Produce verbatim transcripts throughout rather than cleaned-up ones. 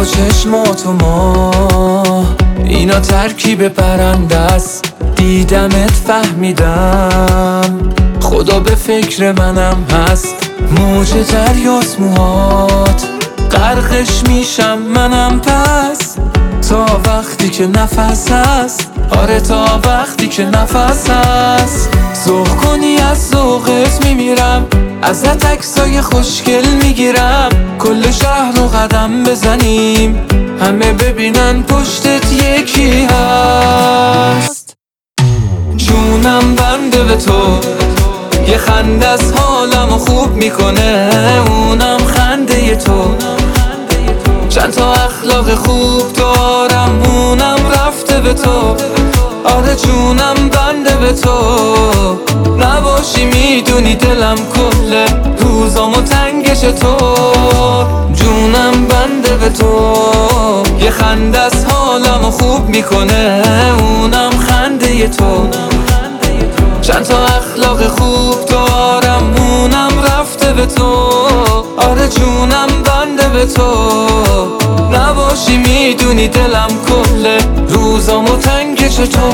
و چشمات و ما اینا ترکیب پرنده است. دیدمت فهمیدم خدا به فکر منم هست. موج دریاست موهات، غرقش میشم منم پس. تا وقتی که نفس هست، آره تا وقتی که نفس هست. ذوق کنی از ذوقت میمیرم، ازت عکسای خوشگل میگیرم. کل شهر رو قدم بزنیم، همه ببینن پشتت یکی هست. جونم بنده به تو، یه خنده از حالمو خوب میکنه، اونم خنده تو. چند تا اخلاق خوب دارم، اونم رفته به تو. آره جونم بنده به تو، نباشی میدونی دلم کله روزامو تنگش تو. جونم بنده به تو، یه خنده از حالمو خوب میکنه، اونم خنده تو. چند تا اخلاق خوب دارم، اونم رفته به تو. آره جونم بنده به تو، نباشی میدونی دلم کله روزامو تنگش تو.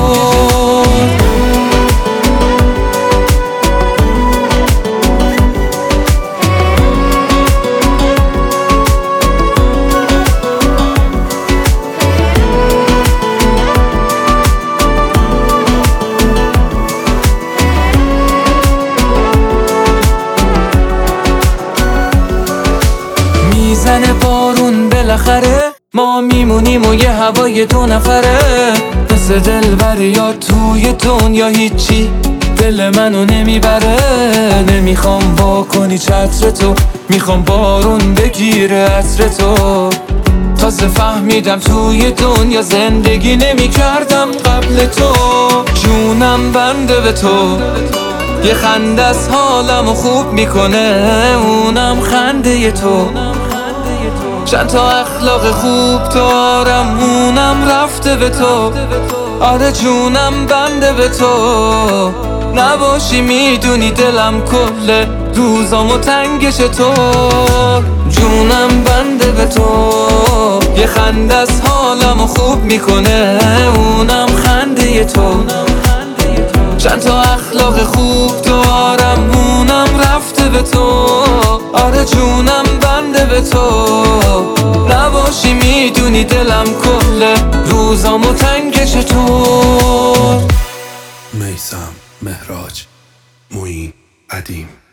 میزنه بارون بالاخره، ما میمونیم و یه هوای دو نفره. مثل دلبر یا توی دنیا هیچی دل منو نمیبره. نمیخوام با کنی چتر تو، میخوام بارون بگیره عطر تو. تازه فهمیدم توی دنیا زندگی نمیکردم قبل تو. جونم بنده به تو، یه خنده از حالمو خوب میکنه، اونم خنده تو. چند تا اخلاق خوب دارم، اونم رفته به تو. آره جونم بنده به تو، نباشی میدونی دلم کله روزامو تنگش تو. جونم بنده به تو، یه خنده از حالمو خوب میکنه، اونم خنده تو. چند تا اخلاق خوب دارم، اونم رفته به تو. آره جونم بنده به تو، نباشی میدونی دلم کله روزامو تنگش تو. میثم، مهراج، معین، ادیم.